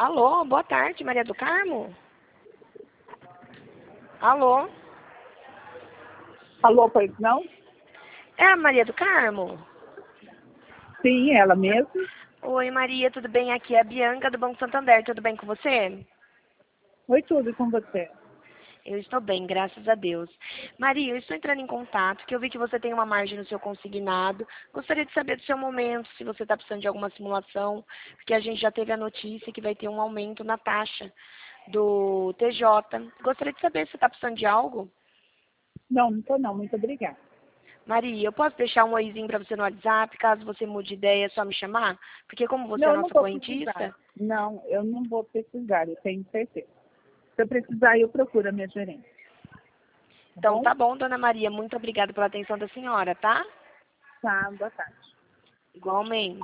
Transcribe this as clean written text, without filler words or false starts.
Alô, boa tarde, Maria do Carmo? Alô? Alô, pois não? É a Maria do Carmo? Sim, ela mesma. Oi, Maria, tudo bem? Aqui é a Bianca do Banco Santander, tudo bem com você? Oi, tudo com você. Eu estou bem, graças a Deus. Maria, eu estou entrando em contato, porque eu vi que você tem uma margem no seu consignado. Gostaria de saber do seu momento, se você está precisando de alguma simulação, porque a gente já teve a notícia que vai ter um aumento na taxa do TJ. Gostaria de saber se você está precisando de algo. Não, não tô não, muito obrigada. Maria, eu posso deixar um oizinho para você no WhatsApp, caso você mude de ideia, é só me chamar? Porque como você Não, é eu não nossa vou precisar. correntista, Não, eu não vou precisar, eu tenho certeza. Se eu precisar, eu procuro a minha gerente. Tá então bom? tá bom, dona Maria, muito obrigada pela atenção da senhora, tá? Tá, boa tarde. Igualmente.